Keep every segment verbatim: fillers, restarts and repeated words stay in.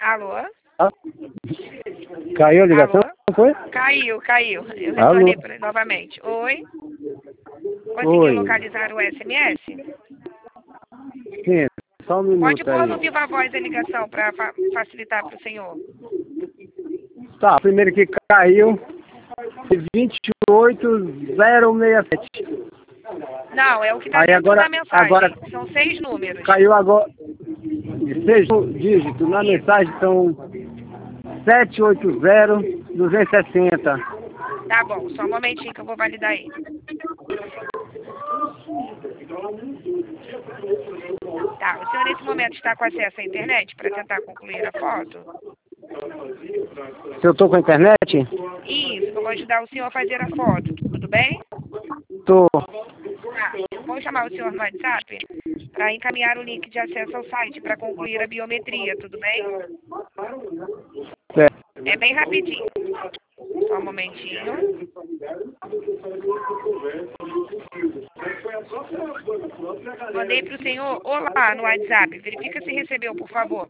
Alô? Ah, caiu a ligação? Alô? Foi? Caiu, caiu. Eu Alô? retornei pra, novamente. Oi? Conseguiu Oi. localizar o S M S? Sim, só um Pode minuto pôr no aí. viva voz a ligação para fa facilitar para o senhor. Tá, primeiro que caiu foi vinte e oito zero sessenta e sete. Não, é o que está Aí dentro agora, da mensagem. agora São seis números. caiu agora seis dígitos. Na mensagem são sete oito zero duzentos e sessenta. Tá bom, só um momentinho que eu vou validar aí. Tá, o senhor nesse momento está com acesso à internet para tentar concluir a foto? Se eu tô com a internet? Isso, eu vou ajudar o senhor a fazer a foto, tudo bem? Tô. Tá, vou chamar o senhor no WhatsApp para encaminhar o link de acesso ao site para concluir a biometria, tudo bem? Certo. É bem rapidinho. Só um momentinho. Mandei para o senhor olá no WhatsApp. Verifica se recebeu, por favor.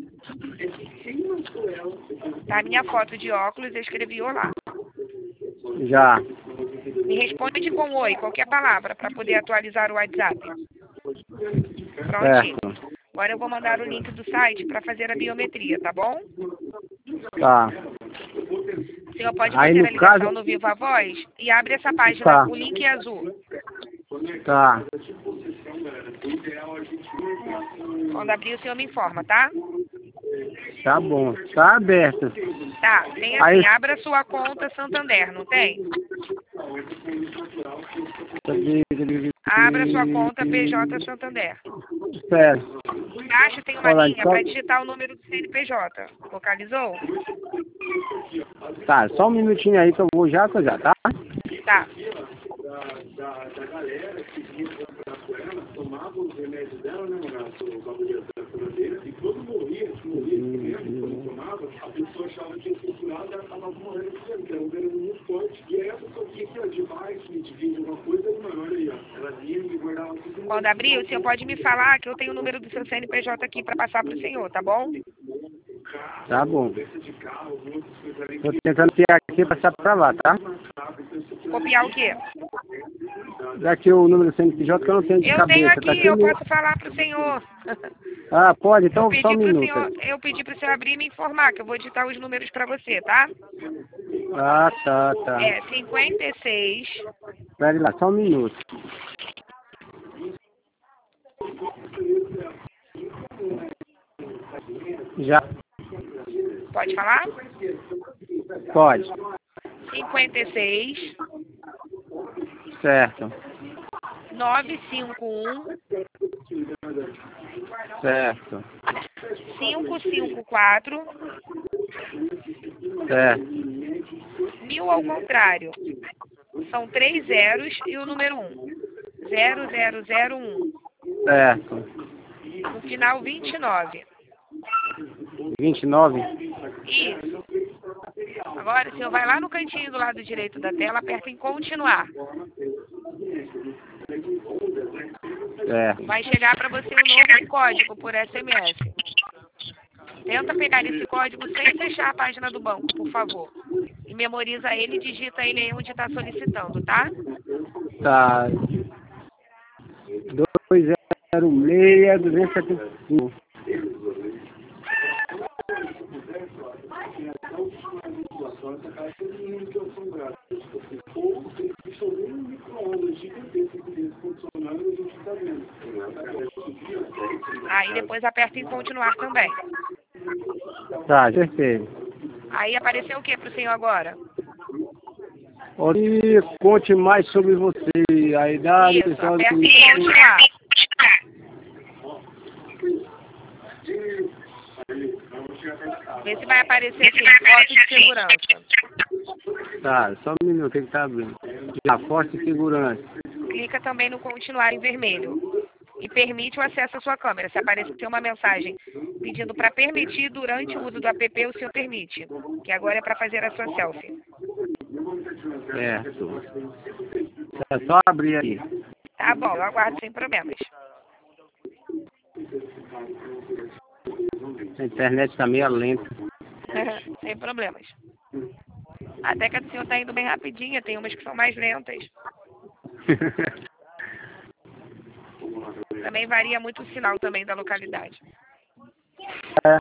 Tá a minha foto de óculos, eu escrevi olá. Já. Me responde com oi, qualquer palavra, para poder atualizar o WhatsApp. Prontinho. Certo. Agora eu vou mandar o link do site para fazer a biometria, tá bom? Tá. O senhor pode Aí fazer no a ligação caso. no Viva Voz e abre essa página, Tá. o link é azul. Tá. Quando abrir o senhor me informa, tá? Tá bom. Tá aberto. Tá, tem Aí- assim, abra sua conta Santander, não tem? Abra sua conta P J Santander. Certo. Embaixo tem uma Olha, linha então- para digitar o número do C N P J. Localizou? Tá, só um minutinho aí que eu vou já coisar, tá? Tá. Da, da galera que vinha comprar com ela, tomava os remédios dela, né, mano? O bagulho da furadeira, e todo morria, morria, morria, quando tomava, a pessoa achava que ia ser curado, ela tava morrendo de sangue, que era um veneno muito forte, e essa só que aqui, ó, de baixo, de vídeo, alguma coisa, mano, olha aí, ó, ela vinha e guardava tudo. Quando abrir, o senhor pode me falar que eu tenho o número do seu C N P J aqui para passar para o senhor, tá bom? Tá bom. Tô tentando tirar aqui pra passar pra lá, tá? Copiar o quê? Daqui o número do C N P J que eu não tenho de Eu cabeça. tenho Tá aqui, aqui eu no- posso falar para o senhor. Ah, pode? Eu Então só um pedi pro minuto. senhor, aí. eu pedi pro senhor abrir e me informar, que eu vou digitar os números para você, tá? Ah, tá, tá. É cinquenta e seis, Pera lá, só um minuto. Já. pode falar? Pode. cinquenta e seis, Certo. novecentos e cinquenta e um, Certo. quinhentos e cinquenta e quatro, Certo. mil ao contrário. São três zeros e o número um. zero zero zero um. Certo. No final, vinte e nove. vinte e nove. Isso. Agora, o senhor vai lá no cantinho do lado direito da tela, aperta em continuar. Certo. Vai chegar para você um novo código por S M S. Tenta pegar esse código sem fechar a página do banco, por favor. E memoriza ele e digita ele aí onde está solicitando, tá? Tá. dois zero seis, duzentos e setenta e cinco. Aí depois aperta em continuar também. Tá, perfeito. Aí apareceu o que para o senhor agora? E conte mais sobre você, a idade, Isso, pessoal. aperta em continuar. Vê se vai aparecer assim, foto de segurança. Tá, só um minuto, ele tá abrindo. Já, forte segurança. Clica também no continuar em vermelho. E permite o acesso à sua câmera. Se aparecer uma mensagem pedindo para permitir durante o uso do app, o senhor permite. Que agora é para fazer a sua selfie. Certo. É só abrir aí. Tá bom, eu aguardo sem problemas. A internet tá meio lenta. Sem problemas. Até que a do senhor tá indo bem rapidinha, tem umas que são mais lentas. Também varia muito o sinal também da localidade. É.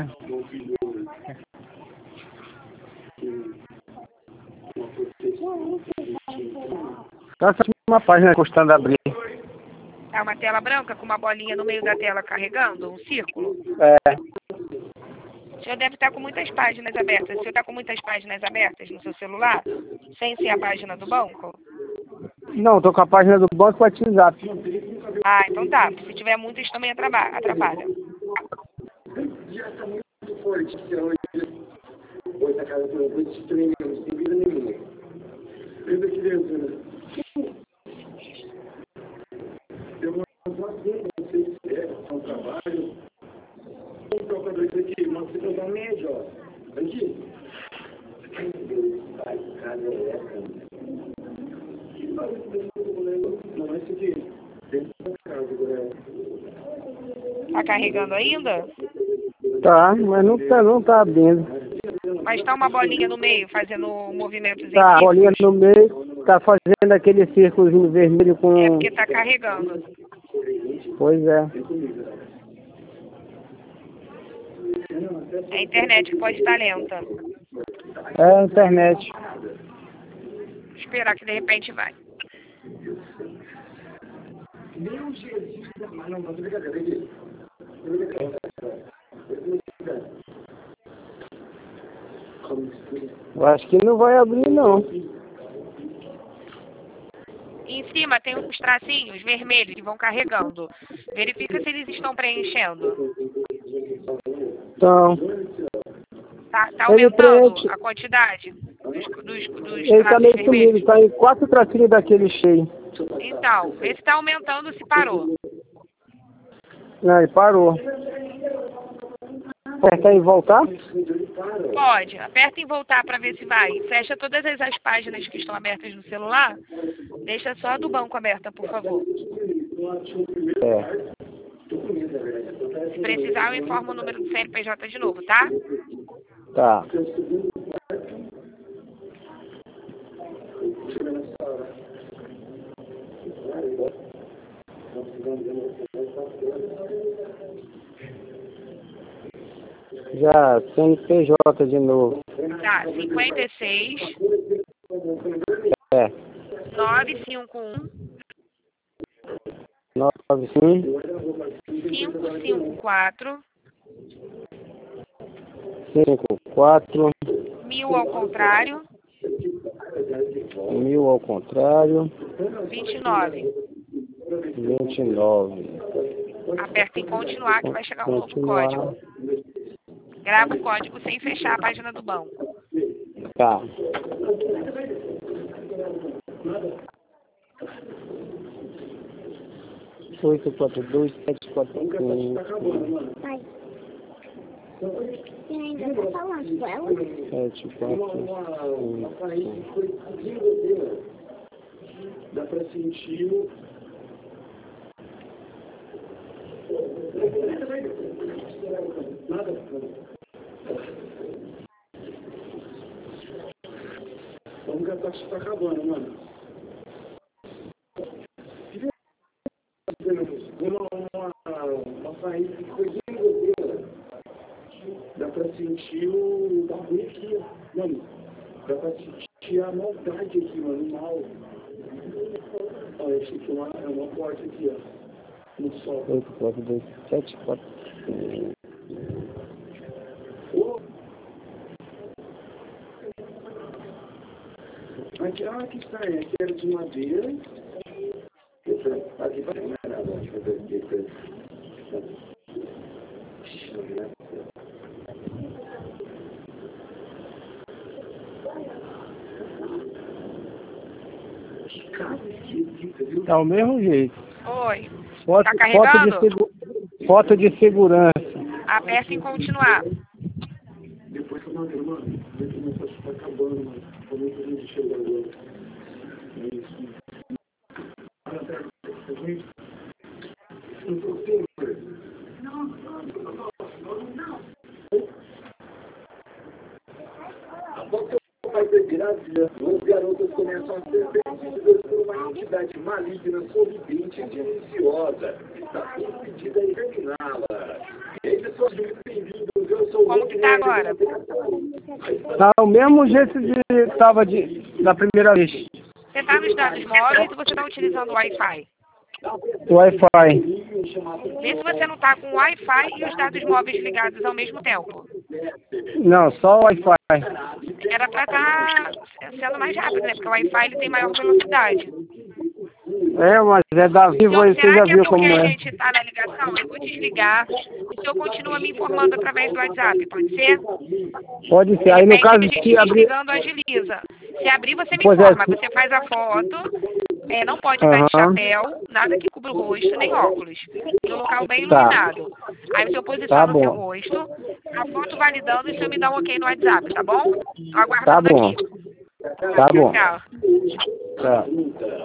Só essa uma página custando abrir. É uma tela branca com uma bolinha no meio da tela carregando, um círculo? É. O senhor deve estar com muitas páginas abertas. O senhor está com muitas páginas abertas no seu celular? Sem ser a página do banco? Não, tô com a página do banco com o WhatsApp. Ah, então tá. Se tiver muitas também atrapalha. atrapalha. Já está muito forte, que hoje hoje a casa tem coisa de treino, não tem vida nenhuma. Lembra criança, né? Eu não sei, não sei se é, é um trabalho. Vamos trocar dois aqui, mas você vai dar média, ó. Aqui. Vai, casa é essa. Não, esse aqui. Dentro da casa, galera. Tá carregando ainda? Tá, mas não tá, não tá abrindo. Mas tá uma bolinha no meio, fazendo movimentos em Tá, a círculos. bolinha no meio, tá fazendo aquele círculozinho vermelho com... É porque tá carregando. Pois é. A internet que pode estar lenta. É a internet. Esperar que de repente vai. Meu Jesus, mas não, não, brincadeira, aqui. Eu acho que não vai abrir, não. Em cima tem uns tracinhos vermelhos que vão carregando. Verifica se eles estão preenchendo. Então, Tá, tá Ele aumentando preenche. a quantidade dos, dos, dos ele tá traços meio vermelhos? sumido, tá em quatro tracinhos daquele cheio. Então, esse tá aumentando se parou. Não, ele parou. Aperta em voltar? Pode, aperta em voltar para ver se vai. Fecha todas as, as páginas que estão abertas no celular. Deixa só a do banco aberta, por favor. É. Se precisar, eu informo o número do C N P J de novo, tá? Tá. Já, C N P J de novo. Tá, cinquenta e seis, É. nove cinco um, nove cinco cinco cinco quatro, cinco quatro mil ao contrário, mil ao contrário vinte e nove. vinte e nove. Aperta em continuar que vai chegar um novo Continuar. código. Grava o código sem fechar a página do banco. Tá. oito quatro dois sete quatro cinco Pai. Você ainda tá falando com ela? sete quatro cinco. Dá pra sentir o... Nada. Vamos que a taxa tá acabando, mano. Uma, uma, uma faísca de coisinha goteira. Dá pra sentir o bagulho aqui, ó. Mano, dá pra sentir a maldade aqui, mano, o mal. Olha, esse aqui é uma, é uma porta aqui, ó. No sol. oito quatro dois sete quatro cinco. Aqui, ah, que estranho, aqui era de madeira. Aqui vai não é nada, deixa eu ver aqui. Que casa esquisita, viu? Tá o mesmo jeito. Oi. Foto, Tá foto, carregando? de segu... foto de segurança. Aperta em continuar. Depois que eu mandei, mano, depois que tá acabando, mano. Como é que a gente chegou agora? É isso. Não, não, não, não. Vai ser gravida, os garotos começam a ser perseguidas por uma entidade maligna, sorridente e deliciosa. Está decidida a examiná-la. E aí, pessoal, muito bem-vindos. Eu sou o Como que tá agora? Tá o mesmo jeito de tava de, da primeira vez. Você está nos dados móveis e você está utilizando o Wi-Fi. Wi-Fi. Vê se você não está com o Wi-Fi e os dados móveis ligados ao mesmo tempo. Não, só Wi-Fi. Era para estar sendo mais rápido, né? Porque o Wi-Fi ele tem maior velocidade. É, mas é da Vivo, Então, aí você será já que é viu porque como a é. gente está na ligação? Eu vou desligar e o senhor continua me informando através do WhatsApp, pode ser? Pode ser. Aí De no repente, caso a gente se abrir. desligando agiliza. Se abrir, você me Pois é. informa. Você faz a foto, é, não pode estar de Aham. chapéu, nada que cubra o rosto, nem óculos. Em um local bem Tá. iluminado. Aí o senhor Tá posiciona o seu bom. rosto, a foto validando e o senhor me dá um ok no WhatsApp, tá bom? Aguardando Tá bom. aqui. Tá bom. Tchau. Tá.